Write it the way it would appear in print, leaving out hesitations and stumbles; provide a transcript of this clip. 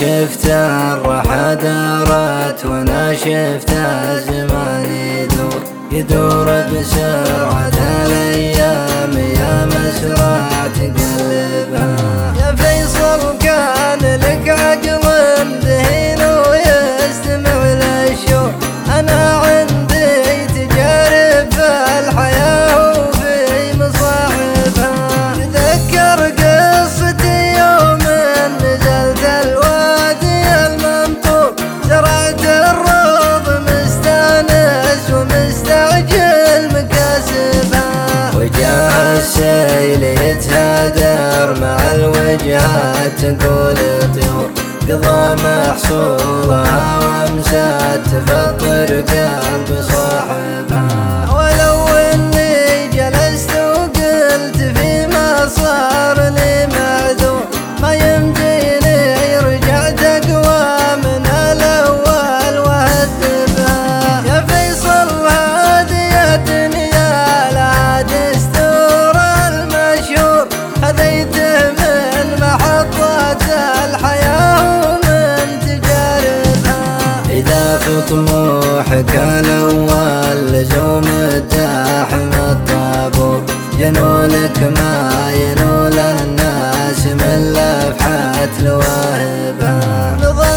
شفت الراحة دارت وانا شفت الزمان يدور بسرعة الايام يا مسرع تقلبها. يا فيصل كان لك عقل ذهين ويستمع للشوق، انا عندي تجارب في الحياة وفي مصاحبها. تذكر قصتي يوم نزلت الوادي المنطوب، زرعت الروض مستانس ومستعجل مكاسبها، وجاء السيل يتهادر مع الوجهات تقول طيور، قضى محصولها وامسات تفطر قلب صاحبها. ولو اني جلست وقلت فيما صار لي معذور، ما يمديني رجعت اقوى من الاول واهذبها. يا فيصل هذه الدنيا لها دستور المشهور، خذيته من محطات الحياة ومن تجاربها. إذا في طموحك الأول لزوم الداحم الطابور، جنونك ما ينول الناس من لفحات لواهبها.